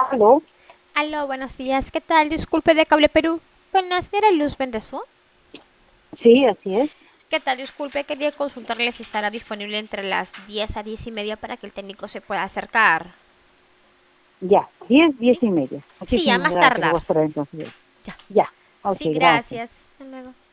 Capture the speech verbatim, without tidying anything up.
Aló, Aló, buenos días. ¿Qué tal? Disculpe de Cable Perú. Con la señora Luz Bendezú. sí, así es. ¿Qué tal? Disculpe, quería consultarle si estará disponible entre las diez a diez y media para que el técnico se pueda acercar. Ya, diez, diez ¿Sí? y media. Sí, a Muchísimas más gracias, voy a tardar. esperar entonces. Ya. Ya, ok, Sí, gracias. gracias. Hasta luego.